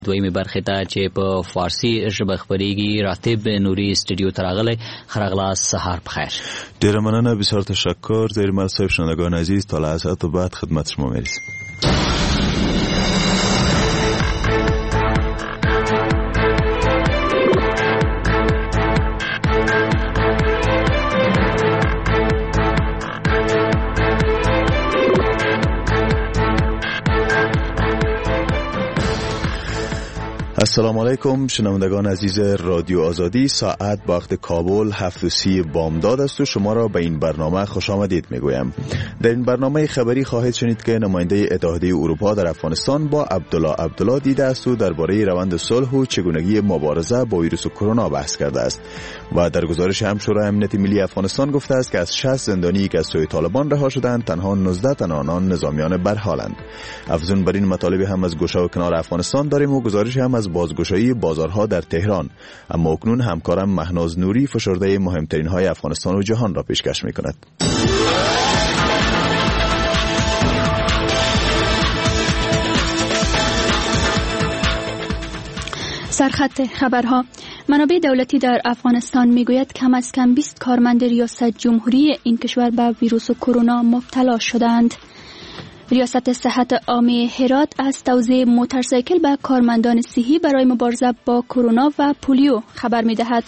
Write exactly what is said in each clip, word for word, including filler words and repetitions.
دویمه برخه ته چې په فارسی ژبه خبرېږي راتب نوري استودیو ته راغلی. خرغلاس سهار بخیر. ډیره مننه، بسیار تشکر. زیر مرد صاحب شنوندگان عزیز، تا لحظات بعد خدمت شما میرسیم. السلام علیکم شنوندگان عزیز رادیو آزادی. ساعت وقت کابل هفت و سی بامداد است و شما را به این برنامه خوش آمدید میگویم. در این برنامه خبری خواهید شنید که نماینده اتحادیه اروپا در افغانستان با عبدالله عبدالله دیده است و درباره روند صلح و چگونگی مبارزه با ویروس کرونا بحث کرده است. و در گزارش هم شورای امنیت ملی افغانستان گفته است که از شصت زندانی که از سوی طالبان رها شدند تنها نوزده تن آنان نظامیان برحالند. افزون بر این مطالب هم از گوشه و کنار افغانستان داریم و گزارش هم از بازگشایی بازارها در تهران. اما اکنون همکارم مهناز نوری فشرده مهمترین های افغانستان و جهان را پیشکش می کند. سرخط خبرها. منابع دولتی در افغانستان میگوید کم از کم بیست کارمند ریاست جمهوری این کشور به ویروس کرونا مبتلا شدند. ریاست صحت عامه هرات از توزیع موتورسیکل به کارمندان صحی برای مبارزه با کرونا و پولیو خبر می‌دهد.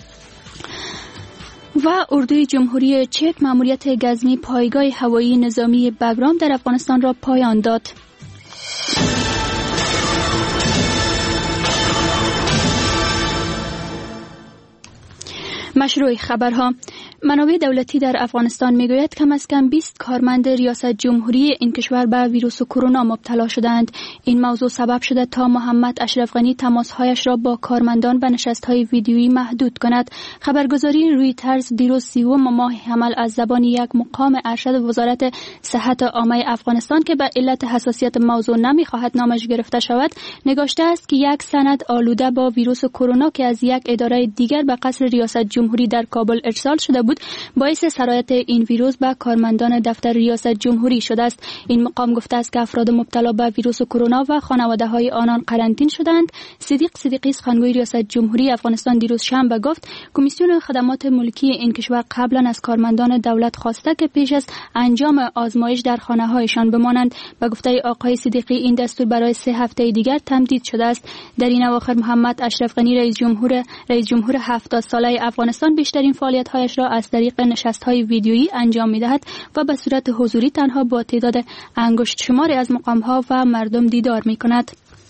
و اردوی جمهوری چک ماموریت گزمی پایگاه هوایی نظامی بگرام در افغانستان را پایان داد. مشروع خبرها. منابع دولتی در افغانستان میگوید کم از کم بیست کارمند ریاست جمهوری این کشور به ویروس کرونا مبتلا شدند. این موضوع سبب شده تا محمد اشرف غنی تماسهایش را با کارمندان به نشست‌های ویدیویی محدود کند. خبرگزاری رویترز دیروز سیوم ماه حمل از زبان یک مقام ارشد وزارت صحت عامه افغانستان که به علت حساسیت موضوع نمیخواهد نامش گرفته شود نگاشته است که یک سند آلوده با ویروس کرونا که از یک اداره دیگر به قصر ریاست جمهوری در کابل ارسال شده بود باعث سرایت این ویروس به کارمندان دفتر ریاست جمهوری شده است. این مقام گفته است که افراد مبتلا به ویروس کرونا و خانواده های آنان قرنطین شدند. صدیق صدیقی سخنگوی ریاست جمهوری افغانستان دیروز شنبه گفت کمیسیون خدمات ملکی این کشور قبلا از کارمندان دولت خواسته که پیش از انجام آزمایش در خانه هایشان بمانند. به گفته آقای صدیقی این دستور برای سه هفته دیگر تمدید شده است. در این اواخر محمد اشرف غنی رئیس جمهور رئیس جمهور هفتاد ساله افغانستان بیشترین فعالیت‌هایش را از طریق نشست‌های ویدیویی انجام می‌دهد و به صورت حضوری تنها با تعداد انگشت شماری از مقام‌ها و مردم دیدار می‌کند.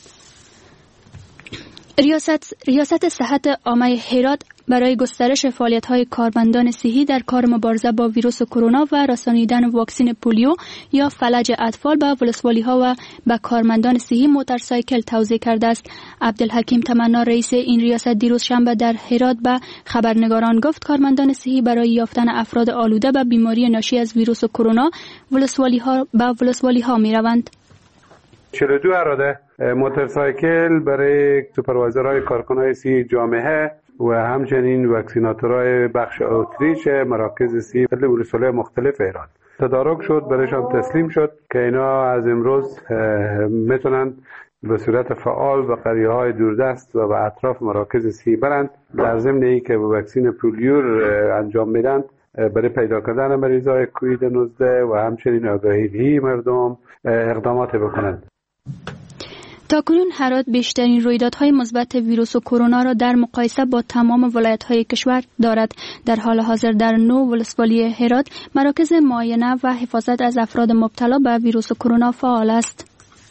ریاست ریاست صحت عامه هرات برای گسترش فعالیت‌های کارمندان صحی در کار مبارزه با ویروس کرونا و رسانیدن واکسن پولیو یا فلج اطفال به ولسوالی‌ها و به کارمندان صحی موتورسیکل توزیع کرده است. عبدالحکیم تمنا رئیس این ریاست دیروز شنبه در هرات به خبرنگاران گفت کارمندان صحی برای یافتن افراد آلوده به بیماری ناشی از ویروس کرونا ولسوالی‌ها به ولسوالی‌ها می‌روند. چهل و دو اراده موتورسیکل برای سوپروایزرهای کارکنان صحی جامعه و همچنین واکسیناتورهای بخش اوتریچ مراکز صحی در ولسوالی مختلف ایران تدارک شد، برایشان تسلیم شد که اینا از امروز میتونن به صورت فعال به قریه‌های دوردست و به اطراف مراکز صحی برند. در ضمن اینکه واکسن پولیو انجام میدن برای پیدا کردن مریضای کووید نوزده و همچنین آگاهی مردم اقدامات بکنند. تاکنون هرات بیشترین رویدادهای مثبت ویروس کرونا را در مقایسه با تمام ولایت‌های کشور دارد. در حال حاضر در نو ولسوالی هرات مراکز معاینه و حفاظت از افراد مبتلا به ویروس کرونا فعال است.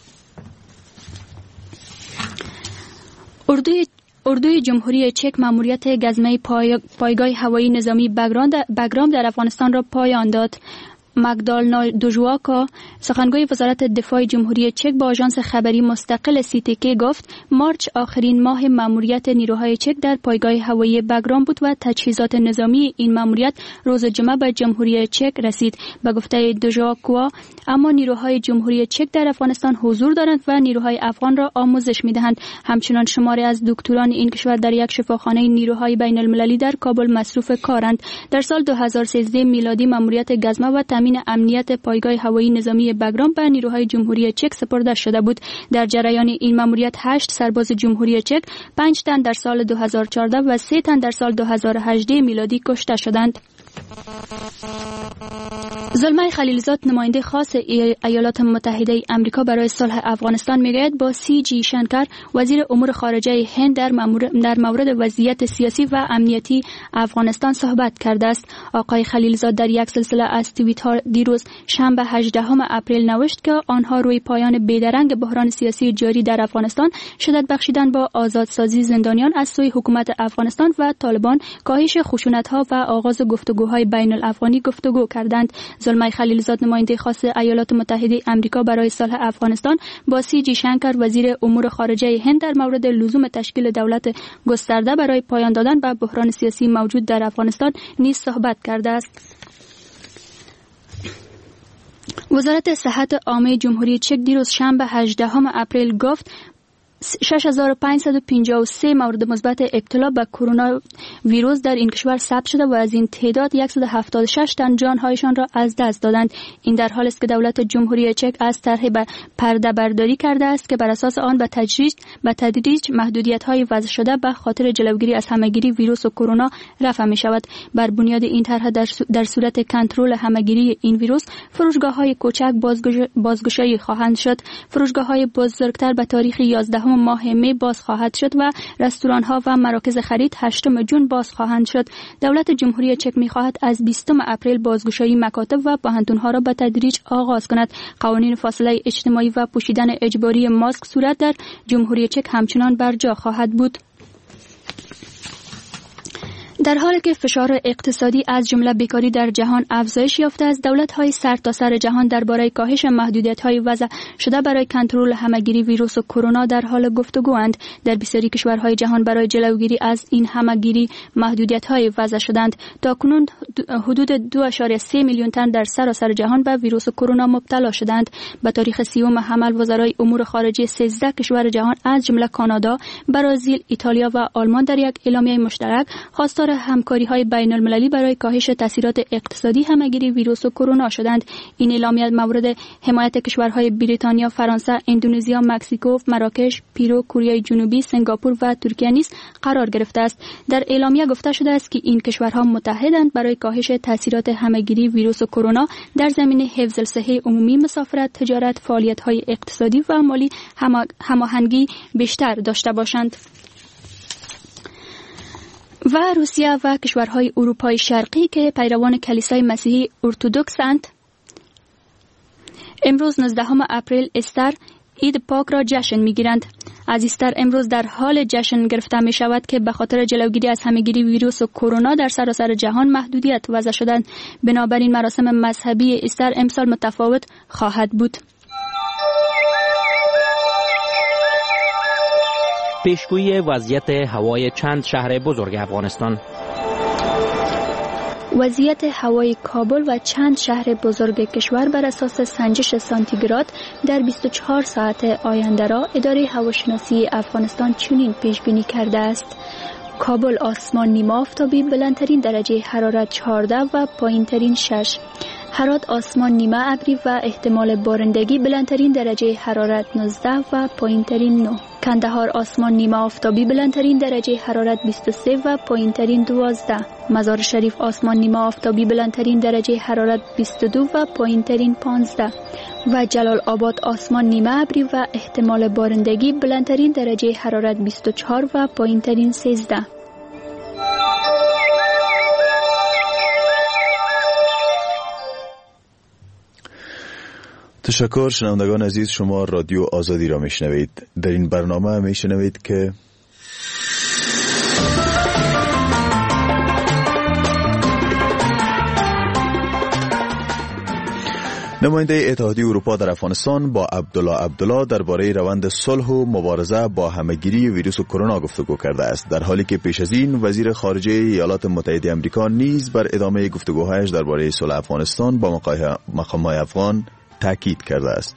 اردوی اردوی جمهوری چک ماموریت گزمه پای... پایگاه هوایی نظامی بگرام در افغانستان را پایان داد. مگدالنا دوژواکا سخنگوی وزارت دفاع جمهوری چک با آژانس خبری مستقل سی تی کی گفت مارچ آخرین ماه ماموریت نیروهای چک در پایگاه هوایی بگرام بود و تجهیزات نظامی این ماموریت روز جمعه به جمهوری چک رسید. به گفته دوژواکا اما نیروهای جمهوری چک در افغانستان حضور دارند و نیروهای افغان را آموزش می‌دهند. همچنان شماری از دکتران این کشور در یک شفاخانه نیروهای بین المللی در کابل مصروف کارند. در سال دو هزار و سیزده میلادی ماموریت گزمه و تامین امنیت پایگاه هوایی نظامی بگرام به نیروهای جمهوری چک سپرده شده بود. در جریان این ماموریت هشت سرباز جمهوری چک، پنج تن در سال دو هزار و چهارده و سه تن در سال دو هزار و هجده میلادی کشته شدند. زلمای خلیلزاد، نماینده خاص ایالات متحده آمریکا برای صلح افغانستان، میگوید با سی جی شنکر، وزیر امور خارجه هند، در در مورد وضعیت سیاسی و امنیتی افغانستان صحبت کرده است. آقای خلیلزاد در یک سلسله از توییت ها دیروز شنبه هجدهم اپریل نوشت که آنها روی پایان بیدرنگ بحران سیاسی جاری در افغانستان، شدت بخشیدن با آزادسازی زندانیان از سوی حکومت افغانستان و طالبان، کاهش خشونت ها و آغاز گفتگوهای بین الافغانی گفتگو کردند. زلمای خلیلزاد، نماینده خاص ایالات متحده آمریکا برای صلح افغانستان، با سی جی شنکر، وزیر امور خارجه هند، در مورد لزوم تشکیل دولت گسترده برای پایان دادن به بحران سیاسی موجود در افغانستان نیز صحبت کرده است. وزارت صحت عامه جمهوری چک دیروز شنبه هجدهم اپریل گفت شش هزار و پانصد و پنجاه و سه مورد مثبت ابتلا به کرونا ویروس در این کشور ثبت شده و از این تعداد صد و هفتاد و شش تن جانهایشان را از دست دادند. این در حالی است که دولت جمهوری چک از طرح به پرده برداری کرده است که بر اساس آن به تدریج به تدریج محدودیت‌های وضع شده به خاطر جلوگیری از همهگیری ویروس و کرونا رفع می شود. بر بنیاد این طرح در, در صورت کنترل همهگیری این ویروس، فروشگاه‌های کوچک بازگشایی خواهند شد. فروشگاه‌های بزرگتر به تاریخ یازدهم ماه می باز خواهد شد و رستوران‌ها و مراکز خرید هشتم جون باز خواهند شد. دولت جمهوری چک می‌خواهد از بیستم اپریل بازگشایی مکاتب و پوهنتون‌ها را به تدریج آغاز کند. قوانین فاصله اجتماعی و پوشیدن اجباری ماسک صورت در جمهوری چک همچنان بر جا خواهد بود. در حالی که فشار اقتصادی از جمله بیکاری در جهان افزایش یافته است، دولت‌های سرتاسر جهان درباره کاهش محدودیت‌های وضع شده برای کنترل همهگیری ویروس و کرونا در حال گفتگواند. در بسیاری کشورهای جهان برای جلوگیری از این همهگیری محدودیت‌های وضع شدند. تاکنون حدود دو ممیز سه میلیون تن در سراسر جهان به ویروس کرونا مبتلا شدند. به تاریخ سیوم حمل، وزرای امور خارجه سیزده کشور جهان از جمله کانادا، برزیل، ایتالیا و آلمان در یک اعلامیه مشترک خواستار همکاری‌های بین‌المللی برای کاهش تاثیرات اقتصادی همهگیری ویروس و کرونا شدند. این اعلامیه مورد حمایت کشورهای بریتانیا، فرانسه، اندونزیا، مکزیکو، مراکش، پیرو، کره جنوبی، سنگاپور و ترکیه نیز قرار گرفته است. در اعلامیه گفته شده است که این کشورها متحدند برای کاهش تاثیرات همهگیری ویروس و کرونا در زمینه حفظ الصحه عمومی، مسافرت، تجارت، فعالیت‌های اقتصادی و مالی هماهنگی بیشتر داشته باشند. و روسیه و کشورهای اروپای شرقی که پیروان کلیسای مسیحی ارتدوکسند، امروز نوزدهم اپریل استر، عید پاک را جشن می‌گیرند. از ایستر امروز در حال جشن گرفته می شود که به خاطر جلوگیری از همهگیری ویروس و کرونا در سراسر جهان محدودیت وضع شدند. بنابراین مراسم مذهبی ایستر امسال متفاوت خواهد بود. پیشگویی وضعیت هوای چند شهر بزرگ افغانستان. وضعیت هوای کابل و چند شهر بزرگ کشور بر اساس سنجش سانتیگراد در بیست و چهار ساعت آینده را اداره هواشناسی افغانستان چنین پیش بینی کرده است: کابل آسمان نیمه آفتابی، بلندترین درجه حرارت چهارده و پایینترین شش. هرات آسمان نیمه ابری و احتمال بارندگی، بلندترین درجه حرارت نوزده و پایینترین نه. کندهار آسمان نیمه آفتابی، بلندترین درجه حرارت بیست و سه و پایینترین دوازده. مزار شریف آسمان نیمه آفتابی، بلندترین درجه حرارت بیست و دو و پایینترین پانزده. و جلال آباد آسمان نیمه ابری و احتمال بارندگی، بلندترین درجه حرارت بیست و چهار و پایینترین سیزده. تشکر. شنوندگان عزیز، شما رادیو آزادی را میشنوید. در این برنامه میشنوید که نماینده اتحادیه اروپا در افغانستان با عبدالله عبدالله درباره روند صلح و مبارزه با همهگیری ویروس کرونا گفتگو کرده است، در حالی که پیش از این وزیر خارجه ایالات متحده آمریکا نیز بر ادامه گفتگوهایش درباره صلح افغانستان با مقامات افغان تاکید کرده است.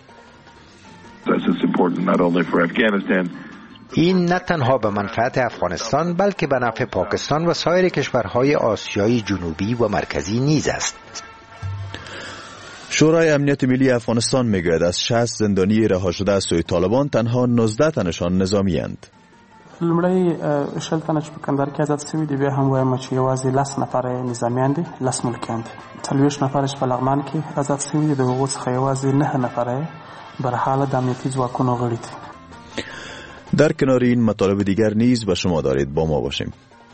این نه تنها به منفعت افغانستان بلکه به نفع پاکستان و سایر کشورهای آسیای جنوبی و مرکزی نیز است. شورای امنیت ملی افغانستان میگوید از شصت زندانی رها شده از سوی طالبان تنها نوزده تنشان نظامی اند. لومړی شل تنه چې په کندهار کې آزاد شوي دي، بیا هم وایم چې یوازې لس نفره نظامیان دي، لس ملکیان دي. څلوېښت نفره چې په لغمان کې آزاد شوي دي، د هغو څخه یوازې نه نفره برحاله د امنیتي ځواکونو غړي دي. در کنار این مطالب دیگر نیز به شما دارید با ما باشیم.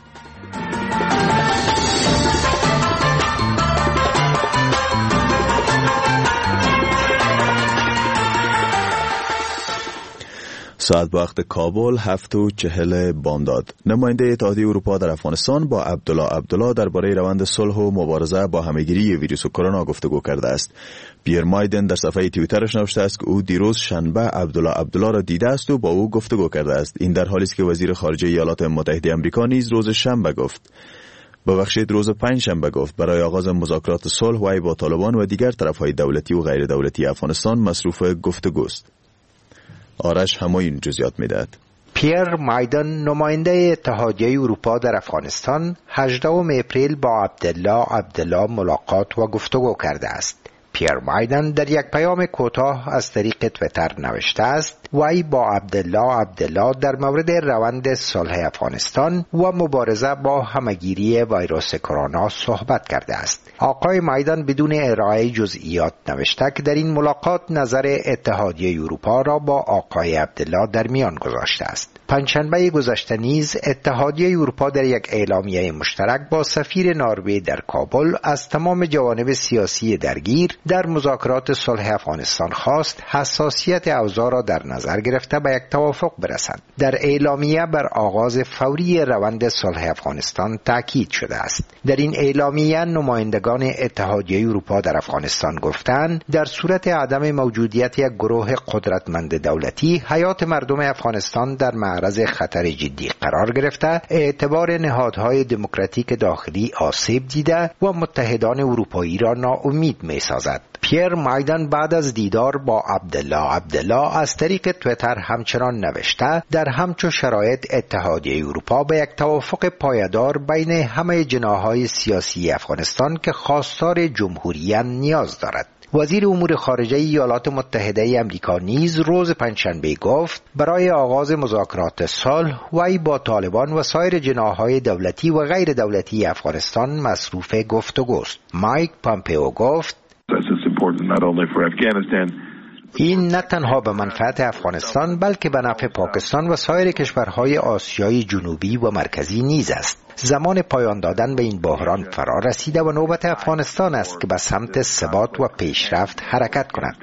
ساعت وقت کابل هفت و چهل بامداد. نماینده اتحادیه اروپا در افغانستان با عبدالله عبدالله درباره روند صلح و مبارزه با همهگیری ویروس کرونا گفتگو کرده است. پیر مایدن در صفحه توییترش نوشته است که او دیروز شنبه عبدالله عبدالله را دیده است و با او گفتگو کرده است. این در حالی است که وزیر خارجه ایالات متحده آمریکا نیز روز شنبه گفت ببخشید روز پنج شنبه گفت برای آغاز مذاکرات صلح وی با طالبان و دیگر طرفهای دولتی و غیر دولتی افغانستان مصروف گفتگوست. آرش همایون جزئیات میدهد. پیر مایدن نماینده اتحادیه اروپا در افغانستان هجدهم اپریل با عبدالله عبدالله ملاقات و گفتگو کرده است. پیر مایدن در یک پیام کوتاه از طریق توییتر نوشته است وی با عبدالله عبدالله در مورد روند صلح افغانستان و مبارزه با همهگیری ویروس کرونا صحبت کرده است. آقای مایدن بدون ارائه جزئیات نوشته که در این ملاقات نظر اتحادیه اروپا را با آقای عبدالله در میان گذاشته است. پنجشنبه گذشته نیز اتحادیه اروپا در یک اعلامیه مشترک با سفیر نروژ در کابل از تمام جوانب سیاسی درگیر در مذاکرات صلح افغانستان خواست حساسیت اوضاع را در نظر گرفته به یک توافق برسند. در اعلامیه بر آغاز فوری روند صلح افغانستان تاکید شده است. در این اعلامیه نمایندگان اتحادیه اروپا در افغانستان گفتند در صورت عدم موجودیت یک گروه قدرتمند دولتی، حیات مردم افغانستان در معرض خطر جدی قرار گرفته، اعتبار نهادهای دموکراتیک داخلی آسیب دیده و متحدان اروپایی را ناامید می‌سازد. پیر مایدن بعد از دیدار با عبدالله عبدالله از طریق توییتر همچنان نوشته در همچو شرایط اتحادیه اروپا به یک توافق پایدار بین همه جناح‌های سیاسی افغانستان که خواستار جمهوریت نیاز دارد. وزیر امور خارجه ایالات متحده آمریکا نیز روز پنجشنبه گفت برای آغاز مذاکرات صلح وی با طالبان و سایر جناح‌های دولتی و غیر دولتی افغانستان مصروف گفتگوست. مایک پامپئو گفت این نه تنها به منفعت افغانستان بلکه به نفع پاکستان و سایر کشورهای آسیای جنوبی و مرکزی نیز است. زمان پایان دادن به این بحران فرا رسیده و نوبت افغانستان است که به سمت ثبات و پیشرفت حرکت کند.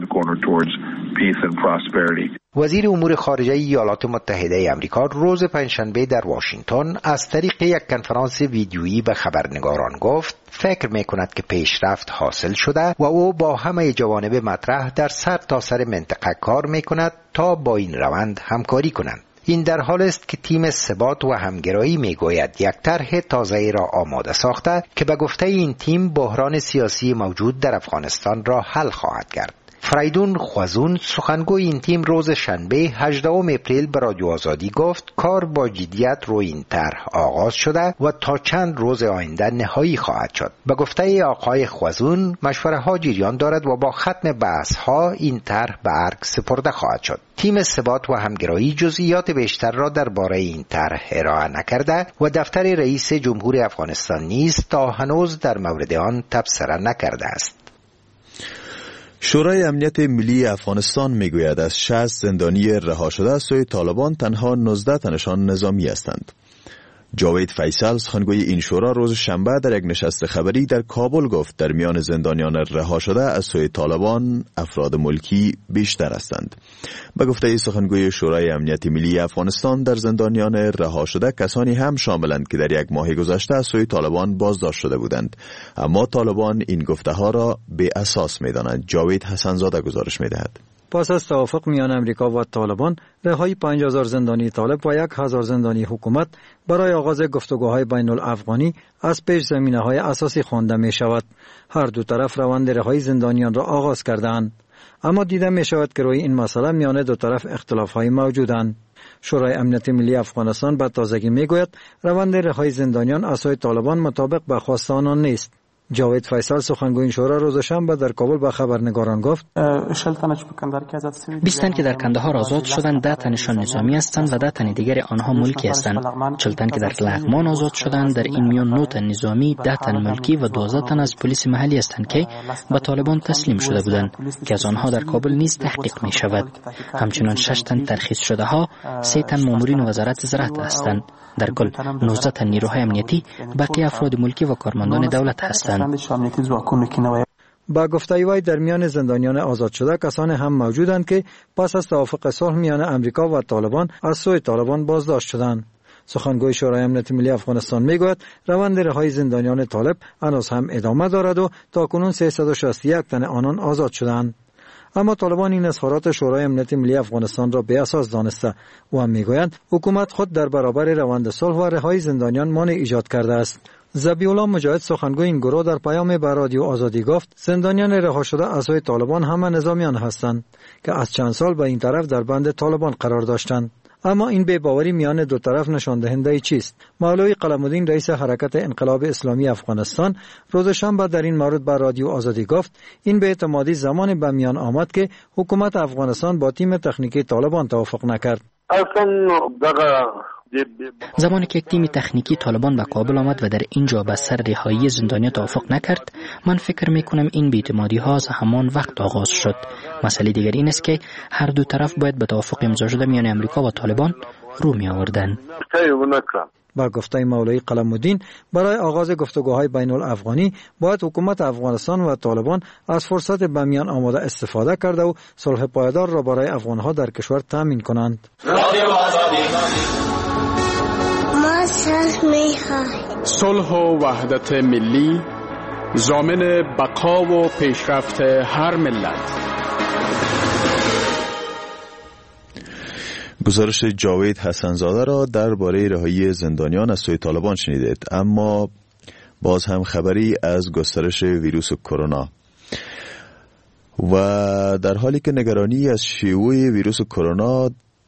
وزیر امور خارجه ایالات متحده آمریکا روز پنجشنبه در واشنگتن از طریق یک کنفرانس ویدیویی به خبرنگاران گفت فکر می‌کند که پیشرفت حاصل شده و او با همه جوانب مطرح در سر تا سر منطقه کار می‌کند تا با این روند همکاری کنند. این در حال است که تیم ثبات و همگرایی میگوید یک طرح تازه را آماده ساخته که به گفته این تیم بحران سیاسی موجود در افغانستان را حل خواهد کرد. فریدون خوازون سخنگوی این تیم روز شنبه هجدهم اپریل به رادیو آزادی گفت کار با جدیت روی این طرح آغاز شده و تا چند روز آینده نهایی خواهد شد. به گفته آقای خوازون مشوره ها جریان دارد و با ختم بحث ها این طرح به ارگ سپرده خواهد شد. تیم ثبات و همگرایی جزئیات بیشتر را درباره این طرح ارائه نکرده و دفتر رئیس جمهور افغانستان نیز تا هنوز در مورد آن تبصره نکرده است. شورای امنیت ملی افغانستان میگوید از شصت زندانی رها شده از سوی طالبان تنها نوزده تنشان نظامی هستند. جاوید فیصل سخنگوی این شورا روز شنبه در یک نشست خبری در کابل گفت در میان زندانیان رها شده از سوی طالبان افراد ملکی بیشتر هستند. به گفته سخنگوی شورای امنیت ملی افغانستان در زندانیان رها شده کسانی هم شاملند که در یک ماه گذشته از سوی طالبان بازداشت شده بودند، اما طالبان این گفته ها را به اساس می‌دانند. جاوید حسنزاده گزارش می‌دهد. پس از توافق میان امریکا و طالبان، رهایی پنج هزار زندانی طالب و یک هزار زندانی حکومت برای آغاز گفتگوهای بین الافغانی از پیش زمینه‌های اساسی خوانده می شود. هر دو طرف روند رهایی زندانیان را آغاز کردند، اما دیده می شود که روی این مسئله میان دو طرف اختلاف‌های موجودند. شورای امنیت ملی افغانستان به تازگی می گوید روند رهایی زندانیان از سوی طالبان مطابق با خواست آنان نیست. جاوید فیصل سخنگوی شورا روز شنبه در کابل به خبرنگاران گفت بیست تن که در کندهار آزاد شدند، ده تنشان نظامی هستند و ده تن دیگر آنها ملکی هستند. چهل تن که در لغمان آزاد شدند، در این میان نه تن نظامی، ده تن ملکی و دوازده تن از پلیس محلی هستند که به طالبان تسلیم شده بودند که از آنها در کابل نیز تحقیق می شود. همچنین شش تن ترخیص شده ها، سه تن مامورین وزارت زراعت هستند. در کل نوزده تن نیروهای امنیتی، بقیه افراد ملکی و کارمندان دولت هستند. با گفته وی در میان زندانیان آزاد شده کسانی هم موجودند که پس از توافق صلح میان امریکا و طالبان از سوی طالبان بازداشت شدند. سخنگوی شورای امنیت ملی افغانستان میگوید روند رهایی زندانیان طالب هنوز هم ادامه دارد و تاکنون سیصد و شصت و یک تن آنان آزاد شدند. اما طالبان این اظهارات شورای امنیت ملی افغانستان را بی اساس دانسته و هم میگویند حکومت خود در برابر روند صلح و رهایی زندانیان مانع ایجاد کرده است. ذبیح‌الله مجاهد سخنگوی این گروه در پیام به رادیو آزادی گفت زندانیان رها شده از سوی طالبان همه نظامیان هستند که از چند سال به این طرف در بند طالبان قرار داشتند. اما این بی‌باوری میان دو طرف نشان دهنده چیست؟ مولوی قلم‌الدین رئیس حرکت انقلاب اسلامی افغانستان روز شنبه در این مورد به رادیو آزادی گفت این بی‌اعتمادی زمانی به میان آمد که حکومت افغانستان با تیم تکنیکی طالبان توافق نکرد. زمانی که یک تیم تکنیکی طالبان به کابل آمد و در اینجا به سر رهایی زندانیان توافق نکرد، من فکر میکنم این بی‌اعتمادی ها از همان وقت آغاز شد. مسئله دیگر این است که هر دو طرف باید به توافق امضا شده میان امریکا و طالبان رو می آوردند. با گفته مولوی قلم‌الدین برای آغاز گفتگوهای بین الافغانی باید حکومت افغانستان و طالبان از فرصت به میان آمده استفاده کرده و صلح پایدار را برای افغانها در کشور تامین کنند. ما صلح می‌خواهیم. صلح و وحدت ملی ضامن بقا و پیشرفت هر ملت. گزارش جاوید حسنزاده را درباره رهایی زندانیان از سوی طالبان شنیدید. اما باز هم خبری از گسترش ویروس کرونا و در حالی که نگرانی از شیوع ویروس کرونا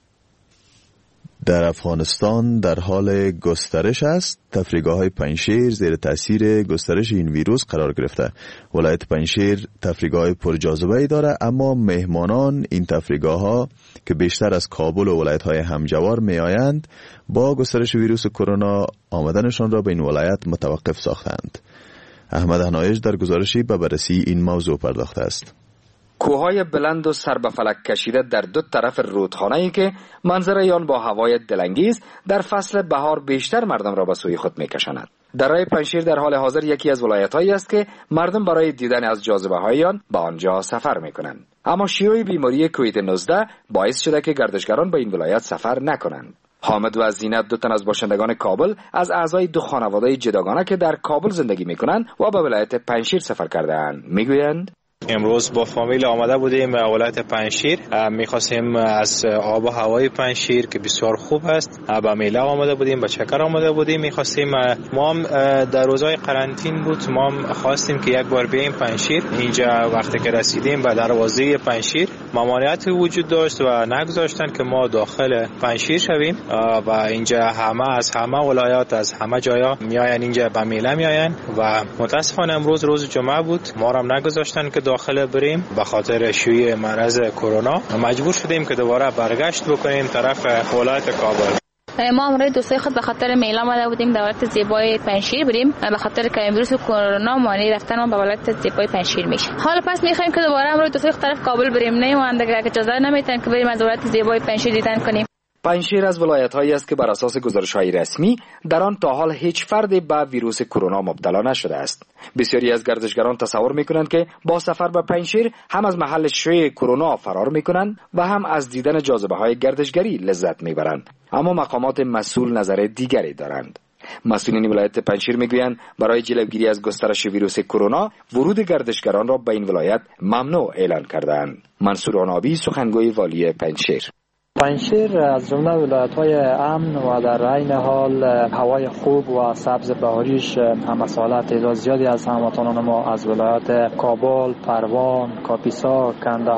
در افغانستان در حال گسترش است، تفریحگاه‌های پنجشیر زیر تاثیر گسترش این ویروس قرار گرفته. ولایت پنجشیر تفریحگاه پرجاذبه‌ای دارد، اما مهمانان این تفریحگاه‌ها که بیشتر از کابل و ولایت‌های همجوار می‌آیند با گسترش ویروس کرونا آمدنشان را به این ولایت متوقف ساختند. احمد هنایش در گزارشی به بررسی این موضوع پرداخته است. کوههای بلند و سر به فلک کشیده در دو طرف رودخانه‌ای که منظره آن با هوای دلانگیز در فصل بهار بیشتر مردم را به سوی خود می‌کشاند. درای پنجشیر در حال حاضر یکی از ولایت‌هایی است که مردم برای دیدن از جاذبه‌های آن به آنجا سفر می‌کنند. اما شیوع بیماری کووید نوزده باعث شده که گردشگران به این ولایت سفر نکنند. حامد و زینت دو تن از باشندگان کابل از اعضای دو خانواده جداگانه که در کابل زندگی می‌کنند و به ولایت پنجشیر سفر کرده‌اند می‌گویند امروز با فامیل آمده بودیم به ولایت پنجشیر، میخواستیم از آب و هوای پنجشیر که بسیار خوب است به میله آمده بودیم، به چکر آمده بودیم. میخواستیم ما هم در روزهای قرنطین بود، ما هم خواستیم که یک بار بیاییم پنجشیر. اینجا وقتی که رسیدیم به دروازه پنجشیر ممانعت وجود داشت و نگذاشتن که ما داخل پنجشیر شویم و اینجا همه از همه ولایات از همه جایا میاین اینجا به میله میاین و متاسفانه امروز روز جمعه بود، ما هم نگذاشتن که داخل بریم. به خاطر شیوع مرض کرونا مجبور شدیم که دوباره برگشت بکنیم طرف ولایت کابل. ما امروز دوستای خود به خاطر میله آمده بودیم دولت زیبای پنجشیر بریم، به خاطر که ویروس کرونا مانع رفتن ما به ولایت زیبای پنجشیر میشه. حالا پس میخوایم که دوباره امروز دوستای خود طرف کابل بریم، نه ما اگه اجازه نمیتن که بریم از ولایت زیبای پنجشیر دیدن کنیم. پنجشیر از ولایت‌هایی است که بر اساس گزارش‌های رسمی در آن تا حال هیچ فردی به ویروس کرونا مبتلا نشده است. بسیاری از گردشگران تصور می‌کنند که با سفر به پنجشیر هم از محل شیوع کرونا فرار می‌کنند و هم از دیدن جاذبه‌های گردشگری لذت می‌برند. اما مقامات مسئول نظر دیگری دارند. مسئولین ولایت پنجشیر می‌گویند برای جلوگیری از گسترش ویروس کرونا ورود گردشگران را به این ولایت ممنوع اعلان کردند. منصور آنابی سخنگوی والی پنجشیر: پنجشیر از جمله ولایت‌های امن و در عین حال هوای خوب و سبز بهاریش هم ساله تعداد زیادی از هموطنان ما از ولایت کابل، پروان، کاپیسا، کندهار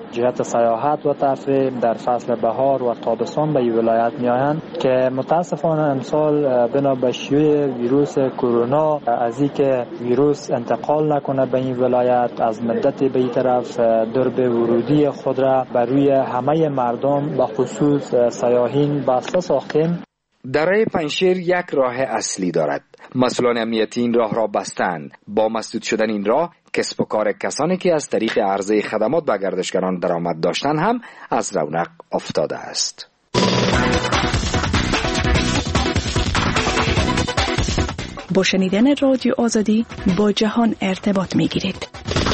جهت سیاحت و تفریح در فصل بهار و تابستان به این ولایت میآیند که متاسفانه امسال بنا به شیوع ویروس کرونا از اینکه ویروس انتقال نکنه به این ولایت از مدت به این طرف درب ورودی خود را بر روی همه مردم به خصوص سیاحین بسته ساختیم. دره پنجشیر یک راه اصلی دارد. مسئولان امنیتی این راه را بستند. با مسدود شدن این راه کسب و کار کسانی که از طریق عرضه خدمات به گردشگران درآمد داشتند هم از رونق افتاده است. با شنیدن رادیو آزادی با جهان ارتباط می گیرید.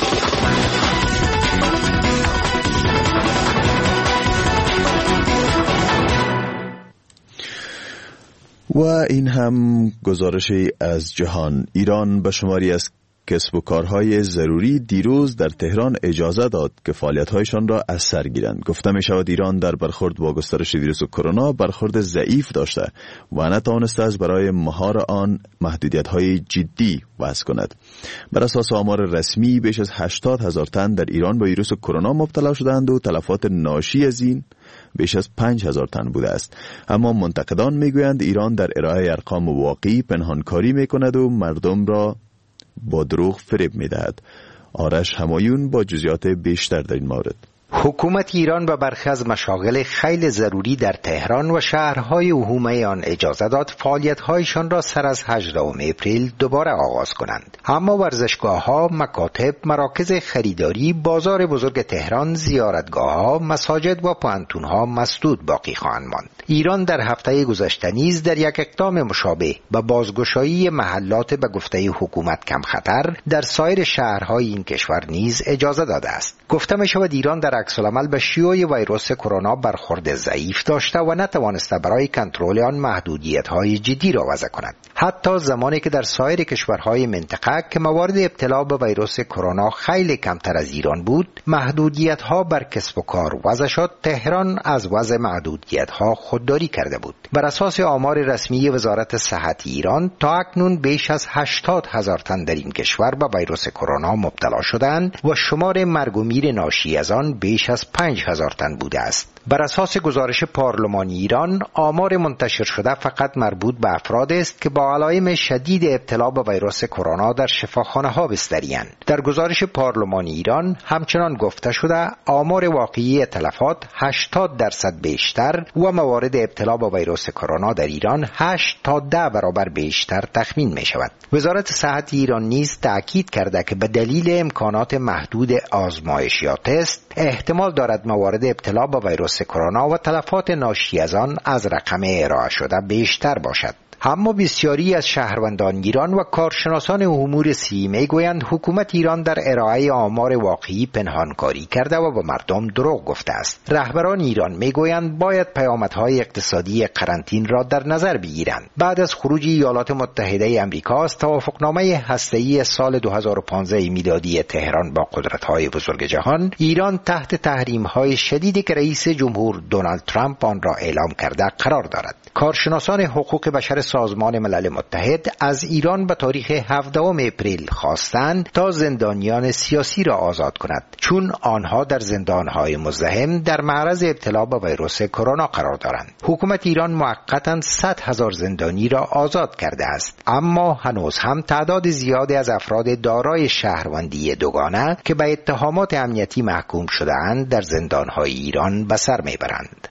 و این هم گزارشی از جهان. ایران به شماری از کسب و کارهای ضروری دیروز در تهران اجازه داد که فعالیت‌هایشان را از سر گیرند. گفته می شود ایران در برخورد با گسترش ویروس کرونا برخورد ضعیف داشته و نتوانسته است برای مهار آن محدودیت‌های جدی وضع کند. بر اساس آمار رسمی بیش از هشتاد هزار تن در ایران با ویروس کرونا مبتلا شدند و تلفات ناشی از این بیش از پنج هزار تن بوده است. اما منتقدان میگویند ایران در ارائه ارقام واقعی پنهانکاری میکند و مردم را با دروغ فریب میدهد. آرش همایون با جزئیات بیشتر در این مورد. حکومت ایران به برخی از مشاغل خیلی ضروری در تهران و شهرهای حومه آن اجازه داد فعالیت‌هایشان را سر از هجدهم اپریل دوباره آغاز کنند. اما ورزشگاه‌ها، مکاتب، مراکز خریداری، بازار بزرگ تهران، زیارتگاه‌ها، مساجد و پوهنتون‌ها مسدود باقی خواهند ماند. ایران در هفته گذشته نیز در یک اقدام مشابه به بازگشایی محلات به گفته حکومت کم خطر در سایر شهرهای این کشور نیز اجازه داده است. گفته می شود ایران در عکس العمل به شیوع ویروس کرونا برخورد ضعیف داشته و نتوانسته برای کنترل آن محدودیت‌های جدی را وضع کند. حتی زمانی که در سایر کشورهای منطقه که موارد ابتلا به ویروس کرونا خیلی کمتر از ایران بود، محدودیت‌ها بر کسب و کار وضع شد، تهران از وضع محدودیت‌ها خودداری کرده بود. بر اساس آمار رسمی وزارت صحت ایران تا اکنون بیش از هشتاد هزار تن در این کشور به ویروس کرونا مبتلا شدند و شمار مرگ و میر ناشی از آن بیش از پنج هزار تن بوده است. بر اساس گزارش پارلمان ایران، آمار منتشر شده فقط مربوط به افراد است که با علائم شدید ابتلا به ویروس کرونا در شفاخانه‌ها بستری‌اند. در گزارش پارلمان ایران همچنان گفته شده آمار واقعی تلفات هشتاد درصد بیشتر و موارد ابتلا به ویروس کرونا در ایران هشت تا ده برابر بیشتر تخمین می شود. وزارت صحت ایران نیز تأکید کرده که به دلیل امکانات محدود آزمایش یا تست احتمال دارد موارد ابتلا به ویروس کرونا و تلفات ناشی از آن از رقم ارائه شده بیشتر باشد. اما بسیاری از شهروندان ایران و کارشناسان امور صحی میگویند حکومت ایران در ارائه آمار واقعی پنهانکاری کرده و به مردم دروغ گفته است. رهبران ایران میگویند باید پیامدهای اقتصادی قرنطینه را در نظر بگیرند. بعد از خروج ایالات متحده آمریکا از توافقنامه هسته‌ای سال دو هزار و پانزده میلادی تهران با قدرت‌های بزرگ جهان، ایران تحت تحریم‌های شدیدی که رئیس جمهور دونالد ترامپ آن را اعلام کرده قرار دارد. کارشناسان حقوق بشر سازمان ملل متحد از ایران به تاریخ هفدهم اپریل خواستند تا زندانیان سیاسی را آزاد کند، چون آنها در زندانهای مزدحم در معرض ابتلا به ویروس کرونا قرار دارند. حکومت ایران موقتاً صد هزار زندانی را آزاد کرده است، اما هنوز هم تعداد زیادی از افراد دارای شهروندی دوگانه که به اتهامات امنیتی محکوم شده‌اند در زندانهای ایران به سر میبرند.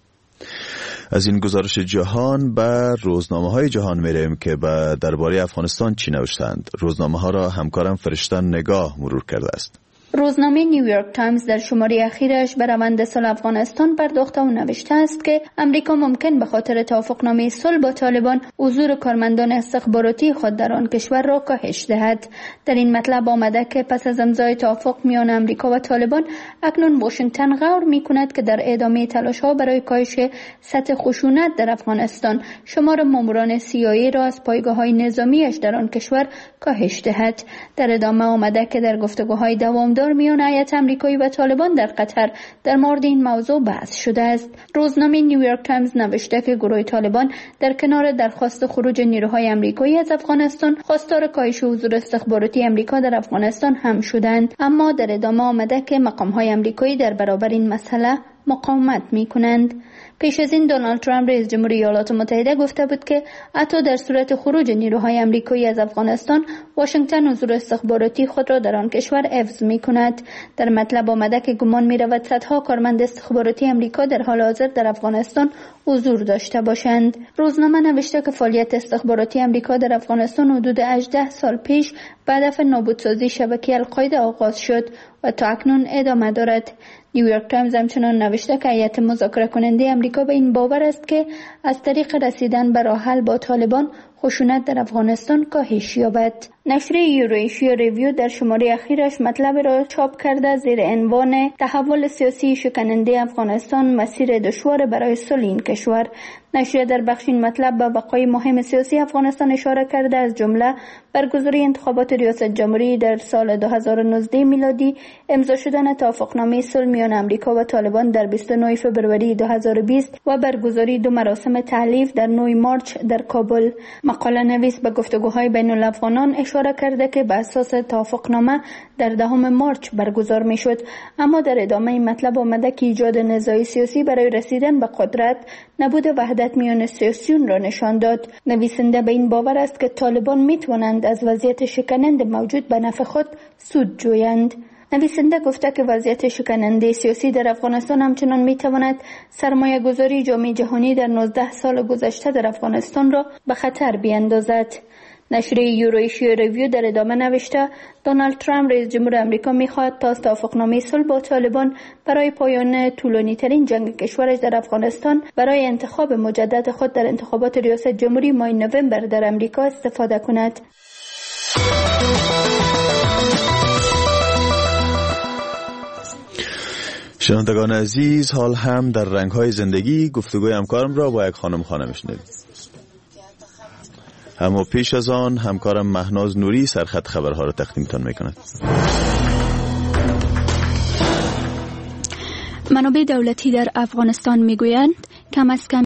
از این گزارش جهان به روزنامه های جهان میریم که به درباره افغانستان چی نوشتند. روزنامه ها را همکارم فرشته نگاه مرور کرده است. روزنامه نیویورک تایمز در شماره اخیرش بر روند صلح افغانستان پرداخته و نوشته است که امریکا ممکن به خاطر توافقنامه صلح با طالبان حضور کارمندان استخباراتی خود در آن کشور را کاهش دهد. در این مطلب آمده که پس از امضای توافق میان امریکا و طالبان، اکنون واشنگتن غور میکند که در ادامه تلاش‌ها برای کاهش سطح خشونت در افغانستان شمار ماموران سی آی ای را از پایگاه‌های نظامیش در آن کشور کاهش دهد. در ادامه آمده که در گفتگوهای دوامدار دیدار میان هیئت آمریکایی و طالبان در قطر در مورد این موضوع بحث شده است. روزنامه نیویورک تایمز نوشته که گروه طالبان در کنار درخواست خروج نیروهای آمریکایی از افغانستان خواستار کاهش حضور استخباراتی آمریکا در افغانستان هم شدند، اما در ادامه آمده که مقام‌های آمریکایی در برابر این مسئله مقاومت می‌کنند. پیش از این دونالد ترامپ رئیس جمهوری ایالات متحده گفته بود که حتی در صورت خروج نیروهای آمریکایی از افغانستان، واشنگتن حضور استخباراتی خود را در آن کشور حفظ می‌کند. در مطلب آمده که گمان می‌رود صدها کارمند استخباراتی آمریکا در حال حاضر در افغانستان حضور داشته باشند. روزنامه نوشته که فعالیت استخباراتی آمریکا در افغانستان حدود هجده سال پیش به هدف نابودسازی شبکه القاعده آغاز شد و تا اکنون ادامه دارد. نیویورک تایمز همچنان نوشته که هیئت مذاکره کننده آمریکا به این باور است که از طریق رسیدن به راه حل با طالبان خشونت در افغانستان کاهش یابد. نشر یورویشیا ریویو در شماره اخیرش مطلب را چاپ کرده زیر عنوان تحول سیاسی شکننده افغانستان، مسیر دشوار برای صلح این کشور. نشر در بخش این مطلب به بقای مهم سیاسی افغانستان اشاره کرده، از جمله برگزاری انتخابات ریاست جمهوری در سال دو هزار و نوزده میلادی، امضا شدن توافقنامه صلح میان آمریکا و طالبان در بیست و نه فوریه دو هزار و بیست و برگزاری دو مراسم تحلیف در نه مارچ در کابل. مقاله نویس به گفتگوهای بین الافغانان اشاره کرده که به اساس توافقنامه در دهم مارچ برگزار می شد، اما در ادامه این مطلب آمده که ایجاد نزاع سیاسی برای رسیدن به قدرت نبود وحدت میان سیاسیون را نشان داد. نویسنده به این باور است که طالبان می توانند از وضعیت شکننده موجود به نفع خود سود جویند. نویسنده گفته که وضعیت شکننده سیاسی در افغانستان همچنان می تواند سرمایه گذاری جامعه جهانی در نوزده سال گذشته در افغانستان را به خطر بیاندازد. نشر یورویشیا ریویو در ادامه نوشته دونالد ترامپ رئیس جمهور آمریکا می‌خواهد تا توافقنامه صلح با طالبان برای پایان طولانی ترین جنگ کشورش در افغانستان برای انتخاب مجدد خود در انتخابات ریاست جمهوری ماه نوامبر در آمریکا استفاده کند. شنوندگان عزیز، حال هم در رنگ‌های زندگی گفتگوی همکارم را با یک خانم خانه می‌شنوید. اما پیش از آن همکارم مهناز نوری سرخط خبرها را تقدیمتان می‌کند. منابع دولتی در افغانستان می‌گویند کم از کم